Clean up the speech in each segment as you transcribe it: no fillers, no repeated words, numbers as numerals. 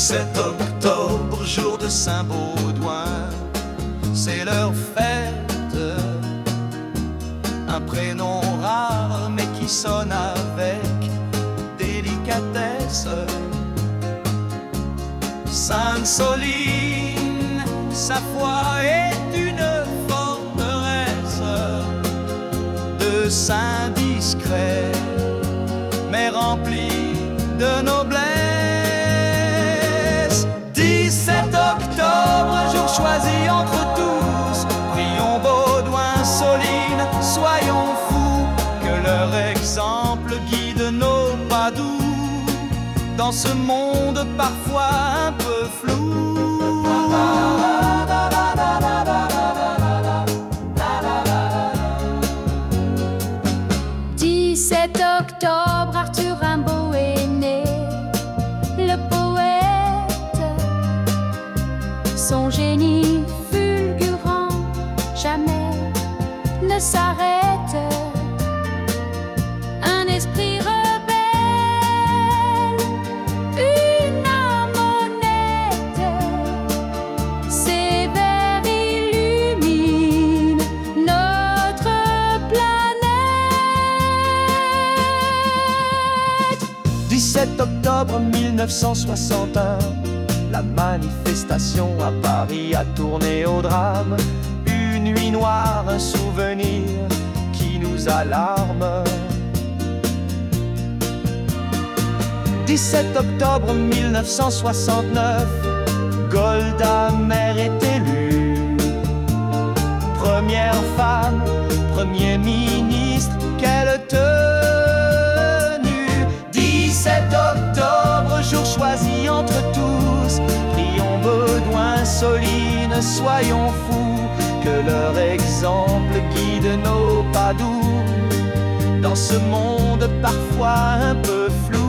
17 octobre, jour de Saint-Baudouin, c'est leur fête. Un prénom rare mais qui sonne avec délicatesse. Sainte Soline, sa foi est une forteresse de saints discrets, mais remplis de noblesse. 17 octobre, jour choisi entre tous, prions Baudouin, Soline, soyons fous, que leur exemple guide nos pas doux dans ce monde parfois un peu flou. 17 octobre, Arthur Rimbaud est né, le poète. Son génie fulgurant jamais ne s'arrête. Un esprit rebelle, une âme honnête, ses vers illuminent notre planète. 17 octobre 1961, la manifestation à Paris a tourné au drame. Une nuit noire, un souvenir qui nous alarme. 17 octobre 1969, Golda Meir est élue. Première femme, premier ministre, quelle tenue. 17 octobre, jour choisi entre tous, prions Baudouin, Soline, soyons fous, que leur exemple guide nos pas doux dans ce monde parfois un peu flou.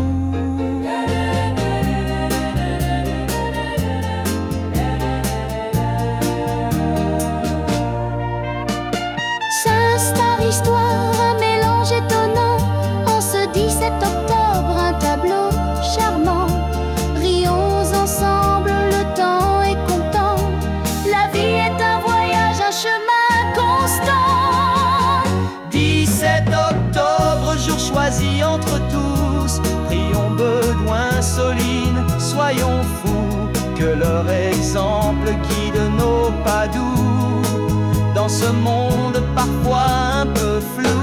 S'installe histoire, un mélange étonnant. En ce 17 octobre, un tableau charmant. Rions ensemble, le temps est content. La vie est un voyage, un chemin constant. 17 octobre, jour choisi entre tous, prions Baudouin, Soline, soyons fous, que leur exemple guide nos pas doux dans ce monde parfois un peu flou.